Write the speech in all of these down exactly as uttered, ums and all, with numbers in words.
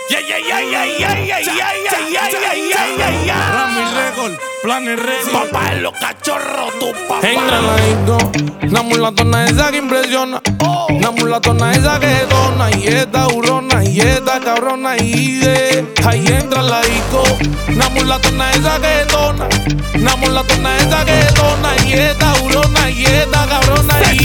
Yeah, yeah, yeah, yeah, yeah, yeah, yeah, yeah, yeah, yeah, yeah, yeah. Rami Record, Planes Record. Papá de los cachorros, tu papá. Entra la disco, una mulatona esa que impresiona. Una mulatona esa que dona. Y esta hurona, y esta cabrona. Y de ahí entra la disco. Una mulatona esa que dona. Una mulatona esa que dona. Y esta hurona, y esta cabrona. Y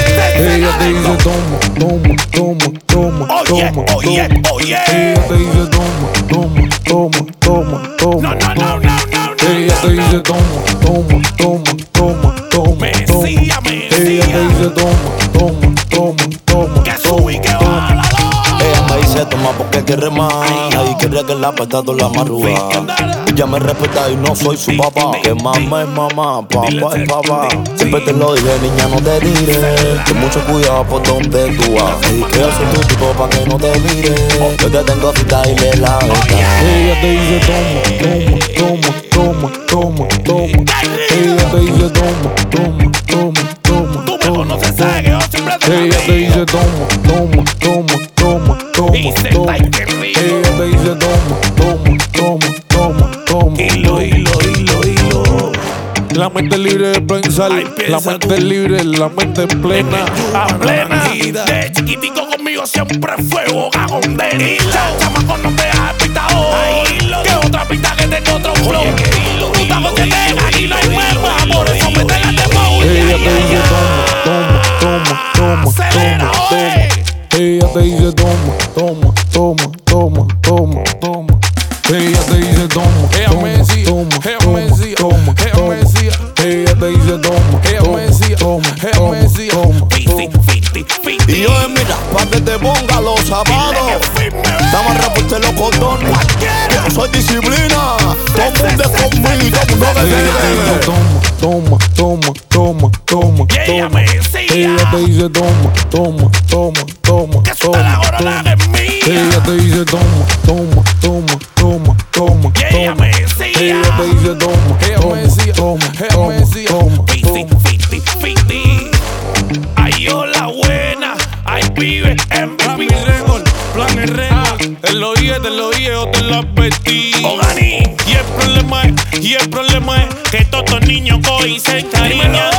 de ella te dice toma, toma, toma, toma, Oye, toma, oye, toma. oye. Ella te dice toma, toma, toma, toma, toma. No, no, no, no, no, no. Ella te dice toma, toma, toma, toma, toma. Mesía, Ella mesía. te dice toma, toma, toma, toma. Que sube y que baja la luz. Ella me dice toma porque quiere más. Y quiere que la petado la marrúa. Ella me respeta y no soy su papá. Que mamá es mamá, papá es papá. Siempre te lo dije, niña, no te diré. Que mucho cuidado por donde tú vas. Y que yo soy tu tipo pa' que no te mire. Yo te tengo cita y le la verdad. Ella te dice toma, toma, toma, toma, toma, toma. Ella te dice toma, toma, toma, toma. Tú me conoces, sabes que yo siempre te Ella te dice toma, toma, toma, toma, toma, Dice, toma. "Ay, qué rico". Ella te dice toma, toma, toma, toma, toma. Hilo, hilo, hilo, hilo. La mente libre de pensar, Ay, piensa la mente tú. libre, la mente plena. A plena. De chiquitico conmigo siempre fue boca con denita. Chamaco no te has pitado. Que otra pista que tengo otro flow. Tú estás con siete, aquí no hay hueva. Por eso me tengas de modo. Ella te dice toma, toma, toma, toma, Acelera, toma, oye. toma. Ella te dice toma, toma, toma, toma, toma, toma. Ella te dice toma, toma, toma, toma, toma, toma. Ella te dice toma, toma, toma, toma, toma. Fiti, fiti, fiti. Y yo mira, pa' que te ponga los zapatos. Estamos a reporte los cordones. Yo no soy disciplina. Todo el mundo es conmigo, todo el mundo Ella te dice me toma, toma, toma, toma, Y ella toma. me decía Ella te dice toma, toma, toma, toma, que suelta la corona que es mía. Ella te dice toma, toma, toma, toma, toma, Y ella toma. me decía Ella te dice toma, toma, toma, toma, toma, Fiti, toma. fiti, fiti. Ay, hola buena. Ay, pibe, M V P. Record, Planes Record. Te lo dije, te lo dije, yo te lo advertí. Ogani. Y el problema es, y el problema es Que todos estos niños cogen y se encariñan.